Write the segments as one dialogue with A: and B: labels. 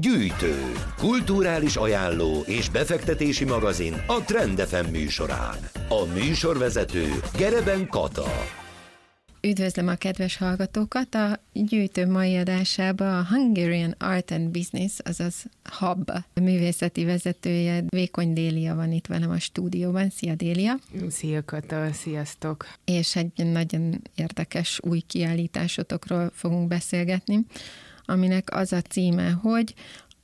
A: Gyűjtő, kulturális ajánló és befektetési magazin a Trend FM műsorán. A műsorvezető Gereben Kata.
B: Üdvözlöm a kedves hallgatókat! A Gyűjtő mai adásába a Hungarian Art and Business, azaz HUB művészeti vezetője, Vékony Délia van itt velem a stúdióban. Szia, Délia!
C: Szia, Kata! Sziasztok!
B: És egy nagyon érdekes új kiállításotokról fogunk beszélgetni, aminek az a címe, hogy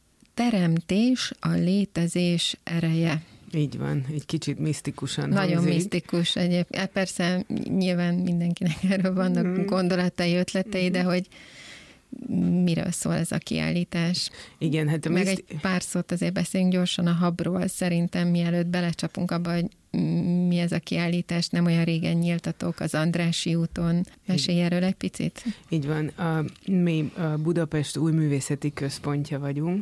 B: Teremtés a létezés ereje.
C: Így van, egy kicsit misztikusan
B: nagyon
C: hangzik.
B: misztikus egyébként. Persze nyilván mindenkinek erről vannak gondolatai, ötletei, de hogy miről szól ez a kiállítás.
C: Igen, hát
B: meg egy pár szót azért beszéljünk gyorsan a HUB-ról, szerintem mielőtt belecsapunk abba, hogy mi ez a kiállítás, nem olyan régen nyíltatok az Andrássy úton. Mesélj erről egy picit.
C: Így van, mi a Budapest Új Művészeti Központja vagyunk,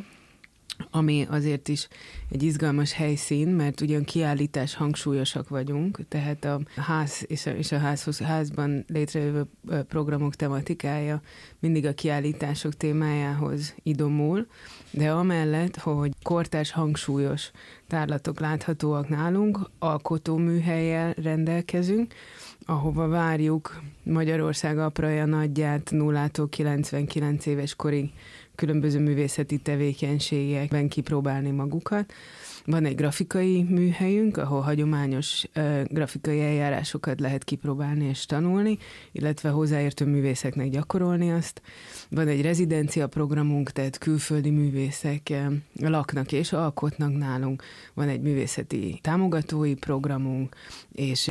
C: ami azért is egy izgalmas helyszín, mert ugyan kiállítás hangsúlyosak vagyunk, tehát a ház és a házban létrejövő programok tematikája mindig a kiállítások témájához idomul, de amellett, hogy kortárs hangsúlyos tárlatok láthatóak nálunk, alkotóműhellyel rendelkezünk, ahova várjuk Magyarország apraja nagyját 0-tól 99 éves korig különböző művészeti tevékenységekben kipróbálni magukat. Van egy grafikai műhelyünk, ahol hagyományos grafikai eljárásokat lehet kipróbálni és tanulni, illetve hozzáértő művészeknek gyakorolni azt. Van egy rezidencia programunk, tehát külföldi művészek laknak és alkotnak nálunk. Van egy művészeti támogatói programunk, és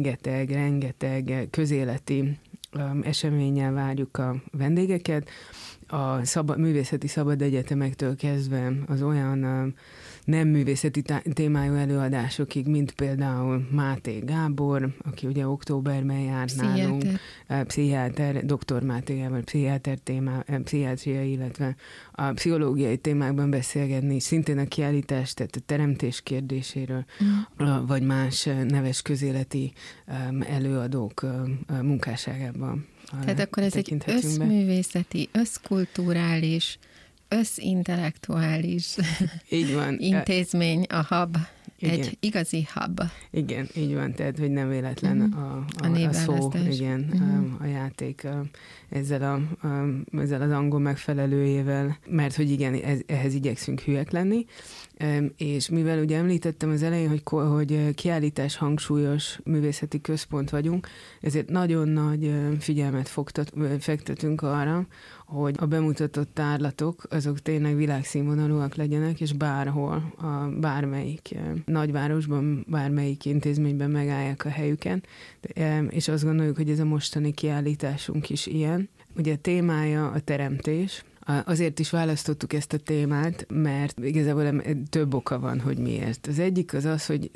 C: rengeteg közéleti eseménnyel várjuk a vendégeket. A művészeti szabad egyetemektől kezdve az olyan nem művészeti témájú előadásokig, mint például Máté Gábor, aki ugye októberben járt nálunk, pszichiáter, dr. Máté Gábor, pszichiátria, illetve a pszichológiai témákban beszélgetni, szintén a kiállítás, tehát a teremtés kérdéséről, vagy más neves közéleti előadók munkásságában.
B: Tehát akkor ez egy összművészeti, összkulturális, összintellektuális
C: így van.
B: intézmény, a HUB.
C: Igen.
B: Egy igazi HUB.
C: Igen, így van, tehát hogy nem véletlen a szó, igen, a játék ezzel az angol megfelelőjével, mert hogy igen, ehhez igyekszünk hülyek lenni, és mivel ugye említettem az elején, hogy kiállítás hangsúlyos művészeti központ vagyunk, ezért nagyon nagy figyelmet fektetünk arra, hogy a bemutatott tárlatok azok tényleg világszínvonalúak legyenek, és bárhol, bármelyik nagyvárosban, bármelyik intézményben megállják a helyüken, és azt gondoljuk, hogy ez a mostani kiállításunk is ilyen. Ugye a témája a teremtés. Azért is választottuk ezt a témát, mert igazából több oka van, hogy miért. Az egyik az az, hogy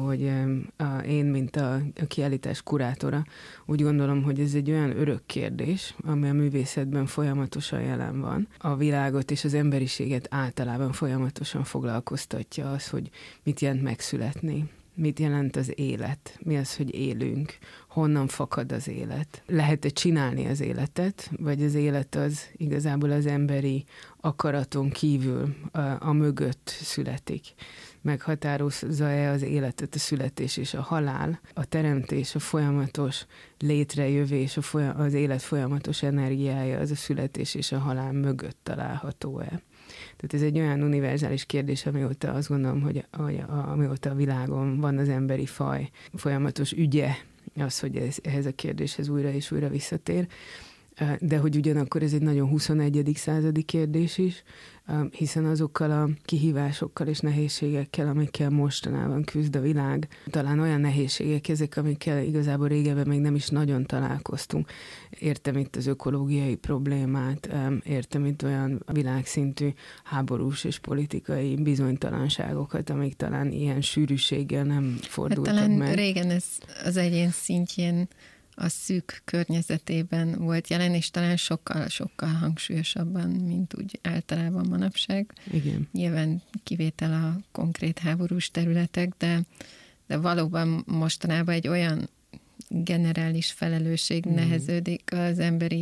C: én, mint a kiállítás kurátora, úgy gondolom, hogy ez egy olyan örök kérdés, ami a művészetben folyamatosan jelen van. A világot és az emberiséget általában folyamatosan foglalkoztatja az, hogy mit jelent megszületni. Mit jelent az élet? Mi az, hogy élünk? Honnan fakad az élet? Lehet-e csinálni az életet? Vagy az élet az igazából az emberi akaraton kívül a mögött születik? Meghatározza-e az életet a születés és a halál? A teremtés, a folyamatos létrejövés, az élet folyamatos energiája, az a születés és a halál mögött található-e? Tehát ez egy olyan univerzális kérdés, amióta azt gondolom, hogy amióta a világon van az emberi faj folyamatos ügye, az, hogy ehhez a kérdéshez újra és újra visszatér, de hogy ugyanakkor ez egy nagyon 21. századi kérdés is, hiszen azokkal a kihívásokkal és nehézségekkel, amikkel mostanában küzd a világ, talán olyan nehézségek ezek, amikkel igazából régebben még nem is nagyon találkoztunk. Értem itt az ökológiai problémát, értem itt olyan világszintű háborús és politikai bizonytalanságokat, amik talán ilyen sűrűséggel nem fordultak
B: talán
C: meg.
B: Régen ez az egyén szintjén a szűk környezetében volt jelen, és talán sokkal hangsúlyosabban, mint úgy általában manapság.
C: Igen.
B: Nyilván kivétel a konkrét háborús területek, de valóban mostanában egy olyan generális felelősség neheződik az emberi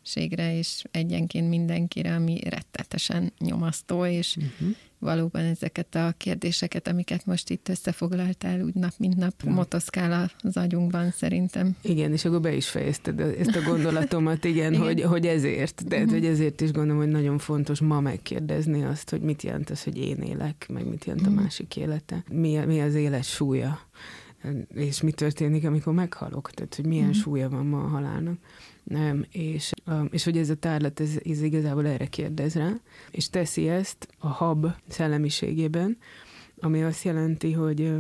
B: ségre és egyenként mindenkire, ami rettetesen nyomasztó, és valóban ezeket a kérdéseket, amiket most itt összefoglaltál, úgy nap mint nap motoszkál az agyunkban szerintem.
C: Igen, és akkor be is fejezted ezt a gondolatomat, igen. Hogy ezért. De hogy ezért is gondolom, hogy nagyon fontos ma megkérdezni azt, hogy mit jelent az, hogy én élek, meg mit jelent a másik élete. Mi az élet súlya, és mi történik, amikor meghalok, tehát hogy milyen súlya van ma a halálnak. És hogy ez a tárlat, ez igazából erre kérdez rá, és teszi ezt a hab szellemiségében, ami azt jelenti, hogy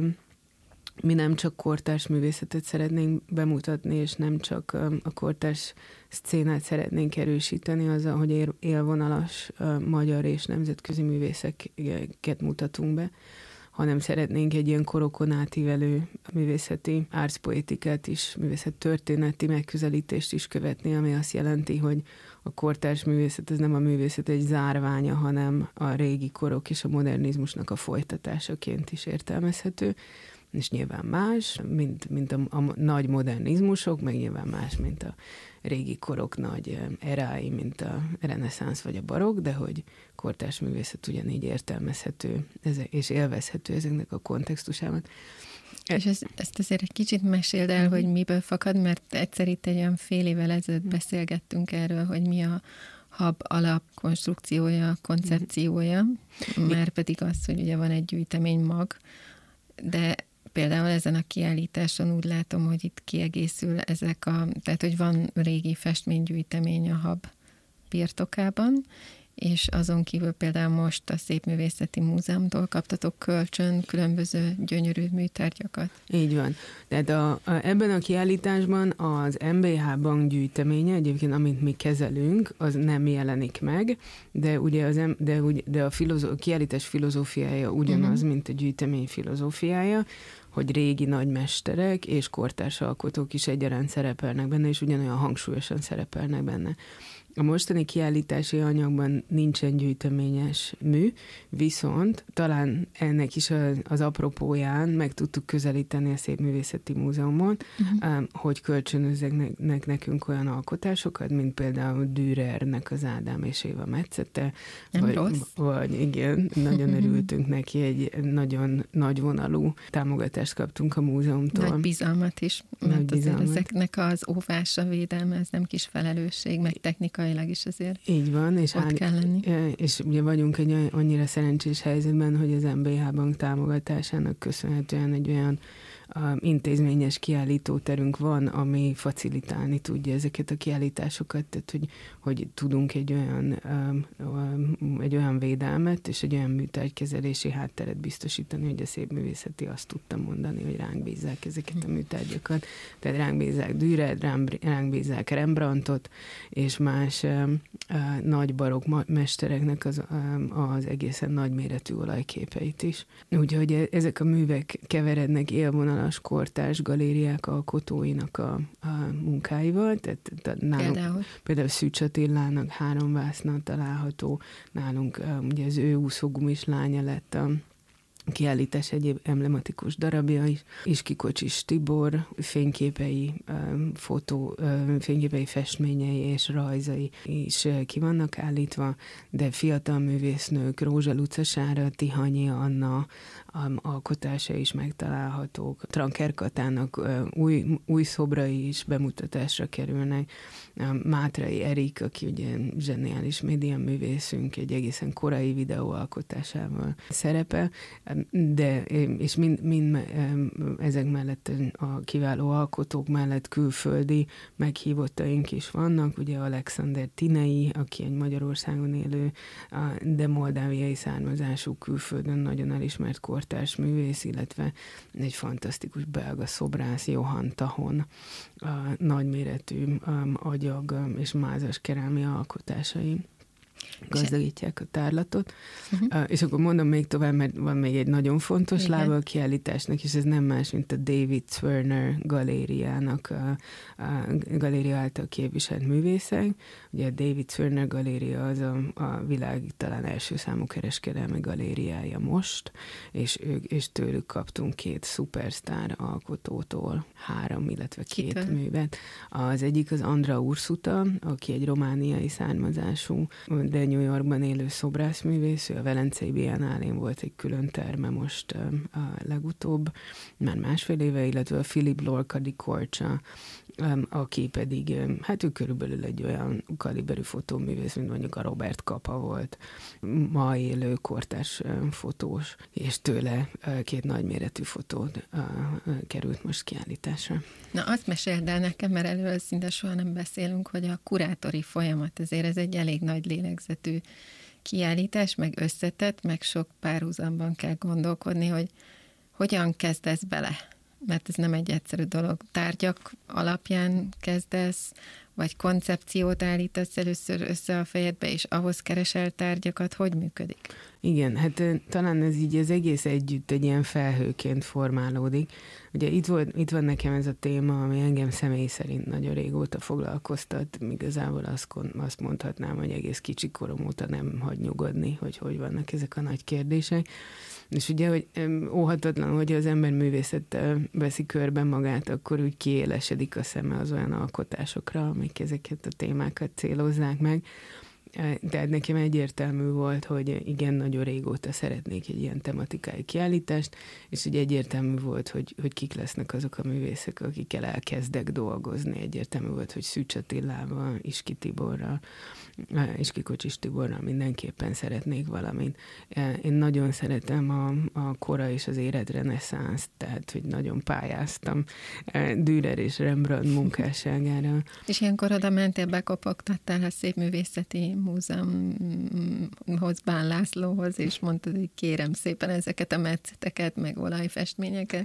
C: mi nem csak kortárs művészetet szeretnénk bemutatni, és nem csak a kortárs szcénát szeretnénk erősíteni azzal, hogy élvonalas magyar és nemzetközi művészeket mutatunk be, hanem szeretnénk egy ilyen korokon átívelő művészeti árszpoetikát is, művészettörténeti megközelítést is követni, ami azt jelenti, hogy a kortárs művészet ez nem a művészet egy zárványa, hanem a régi korok és a modernizmusnak a folytatásaként is értelmezhető, és nyilván más, mint a nagy modernizmusok, meg nyilván más, mint a régi korok nagy erái, mint a reneszánsz vagy a barokk, de hogy kortárs művészet ugyanígy értelmezhető és élvezhető ezeknek a kontextusában.
B: És ezt azért egy kicsit meséld el, hogy miből fakad, mert egyszer itt egy olyan fél évvel ezelőtt beszélgettünk erről, hogy mi a hab alapkonstrukciója, koncepciója, már pedig az, hogy ugye van egy gyűjtemény mag, de például ezen a kiállításon úgy látom, hogy itt kiegészül tehát hogy van régi festménygyűjtemény a hab birtokában, és azon kívül például most a Szépművészeti Múzeumtól kaptatok kölcsön különböző gyönyörű műtárgyakat.
C: Így van. Tehát ebben a kiállításban az MBH Bank gyűjteménye, egyébként amit mi kezelünk, az nem jelenik meg, de ugye a kiállítás filozófiája ugyanaz, mint a gyűjtemény filozófiája, hogy régi nagymesterek és kortárs alkotók is egyaránt szerepelnek benne, és ugyanolyan hangsúlyosan szerepelnek benne. A mostani kiállítási anyagban nincsen gyűjteményes mű, viszont talán ennek is az apropóján meg tudtuk közelíteni a Szépművészeti Múzeumot, hogy kölcsönözzenek nekünk olyan alkotásokat, mint például Dürernek az Ádám és Éva metszete. Vagy igen, nagyon örültünk neki, egy nagyon nagyvonalú támogatást kaptunk a múzeumtól.
B: Nagy bizalmat is, mert azért ezeknek az óvása, védelme, ez nem kis felelősség, meg technikailag is azért.
C: Így van, és
B: ott kell lenni.
C: És ugye vagyunk egy annyira szerencsés helyzetben, hogy az MBH Bank támogatásának köszönhetően egy olyan intézményes kiállítóterünk van, ami facilitálni tudja ezeket a kiállításokat, tehát hogy tudunk egy olyan védelmet és egy olyan műtárgykezelési hátteret biztosítani, hogy a Szépművészeti azt tudta mondani, hogy ránk bízzák ezeket a műtárgyakat. Tehát ránk bízzák Dürert, ránk bízzák Rembrandtot, és más nagy barokk mestereknek az egészen nagyméretű olajképeit is. Úgyhogy ezek a művek keverednek élvonalas kortárs galériák alkotóinak a munkáival, tehát nálunk például Szűcs Attilának 3 vászna található, nálunk ugye az ő úszógumis lánya lett a kiállítás egyéb emblematikus darabja is, Iskikocsis Tibor fényképei, fényképei, festményei és rajzai is ki vannak állítva, de fiatal művésznők, Rózsa Lucasára, Tihanyi Anna alkotása is megtalálhatók. Tranker Katának új szobrai is bemutatásra kerülnek. Mátrai Erik, aki ugye zseniális médiaművészünk, egy egészen korai videóalkotásával szerepel, és mind ezek mellett a kiváló alkotók mellett külföldi meghívottaink is vannak, ugye Alexander Tinei, aki egy Magyarországon élő, de moldáviai származású külföldön nagyon elismert kortárs művész, illetve egy fantasztikus belga szobrász, Johann Tahon, nagyméretű agyag és mázas kerámia alkotásai. gazdagítják a tárlatot. És akkor mondom még tovább, mert van még egy nagyon fontos lába a kiállításnak, és ez nem más, mint a David Zwirner galériának a galéria által képviselt művészek. Ugye a David Zwirner galéria az a világ talán első számú kereskedelmi galériája most, és tőlük kaptunk 2 szupersztár alkotótól 3, illetve 2 művet. Az egyik az Andra Ursuta, aki egy romániai származású, de New Yorkban élő szobrászművész, ő a Velencei Biennálén volt egy külön terme most a legutóbb, már másfél éve, illetve a Philip Lorca di Corcia, aki pedig, hát ő körülbelül egy olyan kaliberű fotóművész, mint mondjuk a Robert Capa volt, ma élő kortárs fotós, és tőle 2 nagyméretű fotót került most kiállításra.
B: Na, azt meséld el nekem, mert előről szinte soha nem beszélünk, hogy a kurátori folyamat, azért ez egy elég nagy lélegzetű kiállítás, meg összetett, meg sok párhuzamban kell gondolkodni, hogy hogyan kezdesz bele. Mert ez nem egy egyszerű dolog. Tárgyak alapján kezdesz, vagy koncepciót állítasz először össze a fejedbe, és ahhoz keresel tárgyakat, hogy működik?
C: Igen, hát talán ez így az egész együtt egy ilyen felhőként formálódik. Ugye itt van nekem ez a téma, ami engem személy szerint nagyon régóta foglalkoztat, igazából azt mondhatnám, hogy egész kicsi korom óta nem hagy nyugodni, hogy vannak ezek a nagy kérdések. És ugye, hogy óhatatlan, hogy az ember művészettel veszi körben magát, akkor úgy kiélesedik a szeme az olyan alkotásokra, amik ezeket a témákat célozzák meg. Tehát nekem egyértelmű volt, hogy igen, nagyon régóta szeretnék egy ilyen tematikai kiállítást, és ugye egyértelmű volt, hogy kik lesznek azok a művészek, akikkel elkezdek dolgozni. Egyértelmű volt, hogy Szűcs Attilával, Iski Tiborral, Iski Kocsis Tiborral mindenképpen szeretnék valamit. Én nagyon szeretem a kora és az éretreneszánszt, tehát, hogy nagyon pályáztam Dürer és Rembrandt munkásságára.
B: És ilyenkor oda mentél, bekopogtattál a Szépművészeti Múzeumhoz, Bán Lászlóhoz, és mondtad, hogy kérem szépen ezeket a metszeteket, meg olajfestményeket.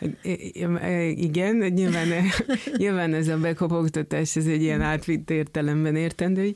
C: Igen, nyilván ez a bekopogtatás, ez egy ilyen átvitt értelemben értendő,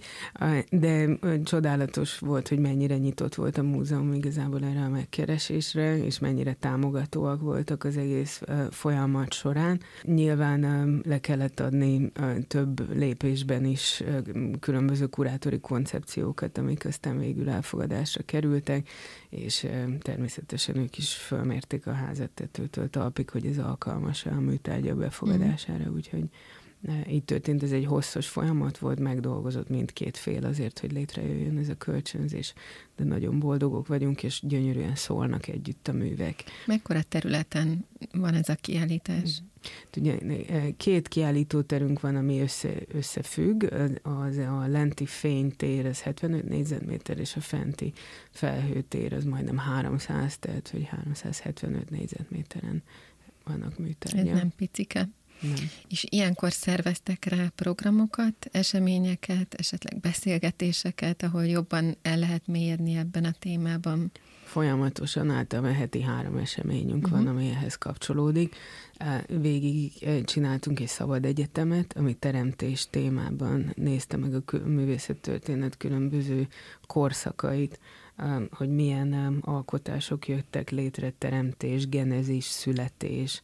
C: de csodálatos volt, hogy mennyire nyitott volt a múzeum igazából erre a megkeresésre, és mennyire támogatóak voltak az egész folyamat során. Nyilván le kellett adni több lépésben is különböző kurátori koncepciókat, amik aztán végül elfogadásra kerültek, és természetesen ők is fölmérték a házat tetőtől talpig, hogy ez alkalmas a műtárgyak befogadására, úgyhogy így történt, ez egy hosszas folyamat volt, megdolgozott mindkét fél azért, hogy létrejöjjön ez a kölcsönzés, de nagyon boldogok vagyunk, és gyönyörűen szólnak együtt a művek.
B: Mekkora területen van ez a kiállítás?
C: Ugye, 2 kiállítóterünk van, ami összefügg, az a lenti fénytér, az 75 négyzetméter, és a fenti felhőtér, az majdnem 300, tehát hogy 375 négyzetméteren vannak műtárgyak.
B: Ez nem picike.
C: Nem.
B: És ilyenkor szerveztek rá programokat, eseményeket, esetleg beszélgetéseket, ahol jobban el lehet mélyedni ebben a témában?
C: Folyamatosan általában heti 3 eseményünk van, ami ehhez kapcsolódik. Végig csináltunk egy szabad egyetemet, ami teremtés témában nézte meg a művészettörténet különböző korszakait, hogy milyen alkotások jöttek létre, teremtés, genezis, születés,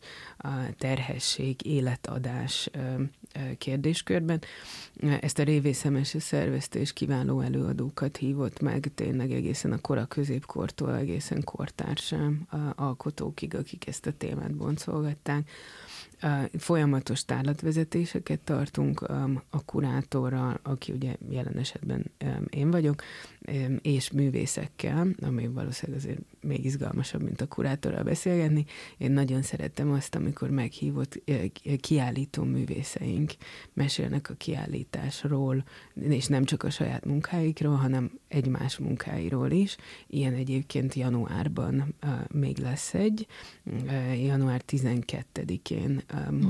C: terhesség, életadás kérdéskörben. Ezt a Révész Emese szervezte, és kiváló előadókat hívott meg, tényleg egészen a kora középkortól egészen kortárs alkotókig, akik ezt a témát boncolgatták. Folyamatos tárlatvezetéseket tartunk a kurátorral, aki ugye jelen esetben én vagyok, és művészekkel, ami valószínűleg azért még izgalmasabb, mint a kurátorral beszélgetni. Én nagyon szerettem azt, amikor meghívott kiállító művészeink mesélnek a kiállításról, és nem csak a saját munkáikról, hanem egymás munkáiról is. Ilyen egyébként januárban még lesz egy, január 12-én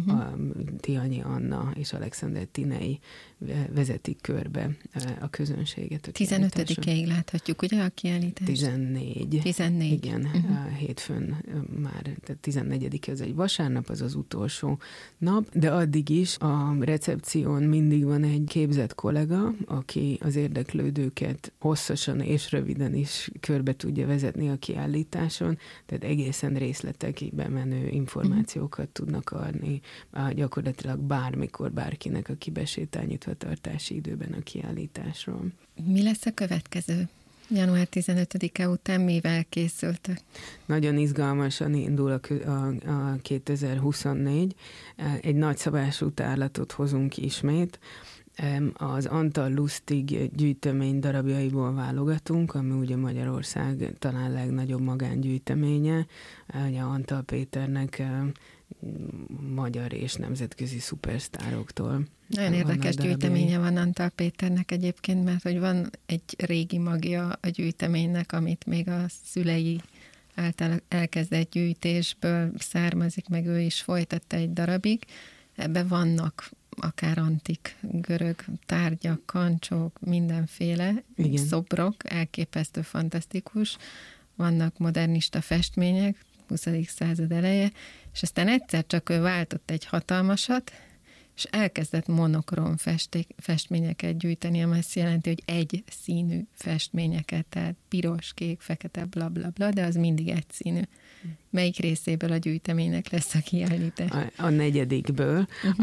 C: Tihanyi Anna és Alexander Tinei vezetik körbe a közönséget.
B: 15-ig láthatjuk, ugye, a kiállítás?
C: 14.
B: 14.
C: Igen, hétfőn már, tehát 14. ez egy vasárnap, az az utolsó nap, de addig is a recepción mindig van egy képzett kollega, aki az érdeklődőket hosszasan és röviden is körbe tudja vezetni a kiállításon, tehát egészen részletekbe menő információkat tudnak adni, gyakorlatilag bármikor bárkinek, aki besétál nyitvatartási időben a kiállításról.
B: Mi lesz a következő? Január 15-e után mivel készültek?
C: Nagyon izgalmasan indul a 2024. Egy nagyszabású tárlatot hozunk ismét. Az Antal Lustig gyűjtemény darabjaiból válogatunk, ami ugye Magyarország talán legnagyobb magángyűjteménye. Ugye Antal Péternek magyar és nemzetközi szupersztároktól.
B: Nagyon érdekes gyűjteménye van Antal Péternek egyébként, mert hogy van egy régi magja a gyűjteménynek, amit még a szülei által elkezdett gyűjtésből származik, meg ő is folytatta egy darabig. Ebben vannak akár antik görög tárgyak, kancsók, mindenféle, igen, szobrok, elképesztő, fantasztikus. Vannak modernista festmények, 20. század eleje, és aztán egyszer csak ő váltott egy hatalmasat, és elkezdett monokróm festményeket gyűjteni, ami azt jelenti, hogy egy színű festményeket, tehát piros, kék, fekete, bla, bla, bla, de az mindig egy színű. Melyik részéből a gyűjteménynek lesz a kiállítás?
C: A negyedikből,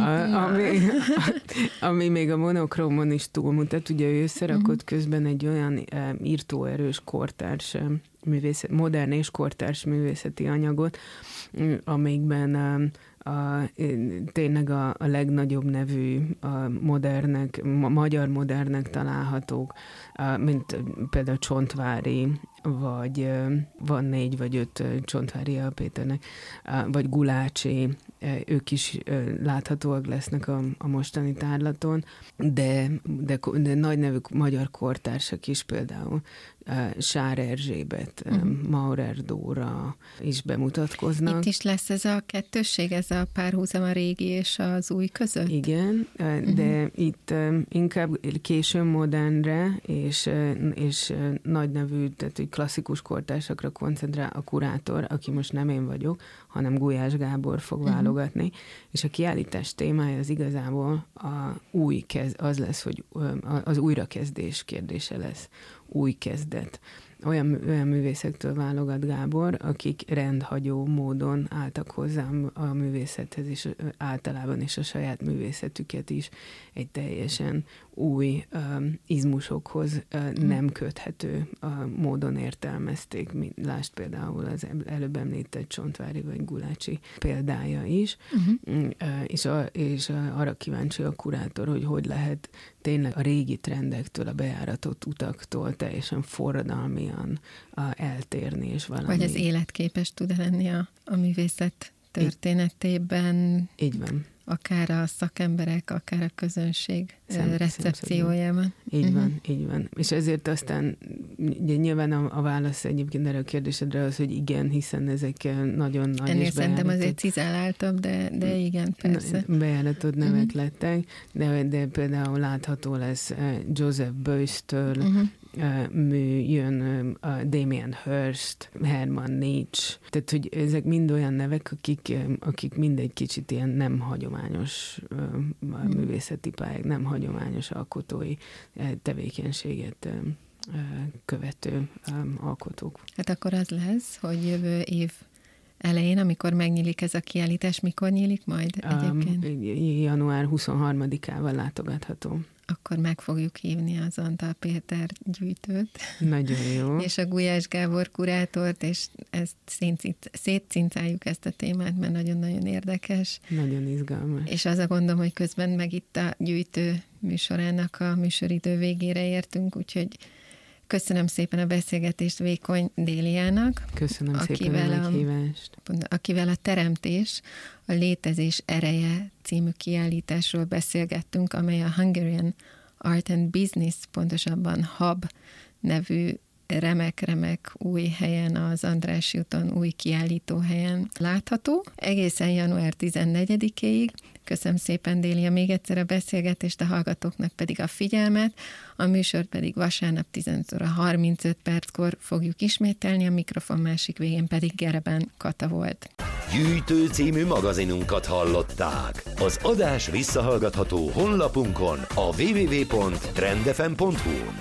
C: ami még a monokrómon is túlmutat. Ugye ő összerakott közben egy olyan írtóerős kortárs művészet, modern és kortárs művészeti anyagot, amikben tényleg a legnagyobb nevű modernek, magyar modernek találhatók, mint például Csontváry, vagy van 4 vagy 5 Csontváry Péternek, vagy Gulácsi, ők is láthatóak lesznek a mostani tárlaton, de nagy nevű magyar kortársak is, például Sár Erzsébet, Maurer Dóra is bemutatkoznak.
B: Itt is lesz ez a kettősség, ez a párhuzam a régi és az új között?
C: Igen, de itt inkább későn modernre és nagy nevű, tehát klasszikus kortársakra koncentrál a kurátor, aki most nem én vagyok, hanem Gulyás Gábor fog válogatni, és a kiállítás témája az igazából az lesz, hogy az újrakezdés kérdése lesz. Új kezdet. Olyan művészektől válogat Gábor, akik rendhagyó módon álltak hozzám a művészethez, és általában is a saját művészetüket is egy teljesen új izmusokhoz nem köthető módon értelmezték. Lásd például az előbb említett Csontváry vagy Gulácsi példája is, és arra kíváncsi a kurátor, hogy lehet tényleg a régi trendektől, a bejáratott utaktól teljesen forradalmian eltérni, és valami...
B: Vagy az életképes tud lenni a művészet történetében.
C: Így van.
B: Akár a szakemberek, akár a közönség recepciójában.
C: Így van. És ezért aztán nyilván a válasz egyébként erre a kérdésedre az, hogy igen, hiszen ezek nagyon nagy
B: ennél szerintem azért cizelláltabb, de igen, persze.
C: Bejáratott nevek lettek, de például látható lesz Joseph Beuys-től, jön Damien Hirst, Hermann Nietzsche, tehát hogy ezek mind olyan nevek, akik mind egy kicsit ilyen nem hagyományos művészeti pályák, nem hagyományos alkotói tevékenységet követő alkotók.
B: Hát akkor az lesz, hogy jövő év elején, amikor megnyílik ez a kiállítás, mikor nyílik majd egyébként?
C: Január 23-ával látogatható.
B: Akkor meg fogjuk hívni az Antal Péter gyűjtőt.
C: Nagyon jó.
B: És a Gulyás Gábor kurátort, és szétcincáljuk ezt a témát, mert nagyon-nagyon érdekes.
C: Nagyon izgalmas.
B: És az a gondom, hogy közben meg itt a gyűjtő műsorának a műsoridő végére értünk, úgyhogy köszönöm szépen a beszélgetést Vékony Déliának.
C: Köszönöm szépen a meghívást.
B: Akivel a Teremtés, a létezés ereje című kiállításról beszélgettünk, amely a Hungarian Art and Business, pontosabban HUB nevű remek új helyen, az Andrássy úton új kiállítóhelyen látható, egészen január 14-ig. Köszönöm szépen, Délia, még egyszer a beszélgetést, a hallgatóknak pedig a figyelmet. A műsort pedig vasárnap 15:35 fogjuk ismételni, a mikrofon másik végén pedig Gereben Kata volt.
A: Gyűjtő című magazinunkat hallották. Az adás visszahallgatható honlapunkon, a www.trendfm.hu.